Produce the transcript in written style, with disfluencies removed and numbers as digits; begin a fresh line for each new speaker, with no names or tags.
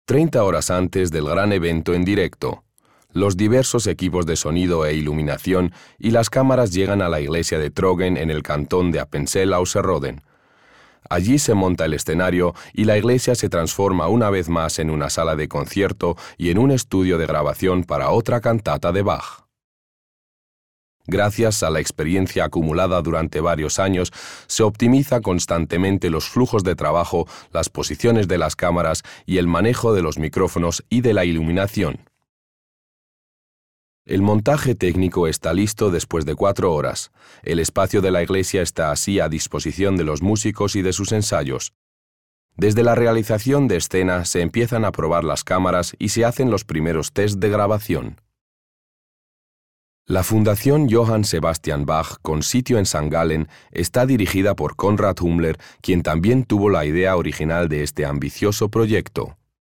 30 horas antes del gran evento en directo. Los diversos equipos de sonido e iluminación y las cámaras llegan a la iglesia de Trogen en el cantón de Appenzell-Ausserrhoden. Allí se monta el escenario y la iglesia se transforma una vez más en una sala de concierto y en un estudio de grabación para otra cantata de Bach. Gracias a la experiencia acumulada durante varios años, se optimiza constantemente los flujos de trabajo, las posiciones de las cámaras y el manejo de los micrófonos y de la iluminación. El montaje técnico está listo después de 4 horas. El espacio de la iglesia está así a disposición de los músicos y de sus ensayos. Desde la realización de escena se empiezan a probar las cámaras y se hacen los primeros test de grabación. La Fundación Johann Sebastian Bach, con sitio en St. Gallen, está dirigida por Konrad Hummler, quien también tuvo la idea original de este ambicioso proyecto.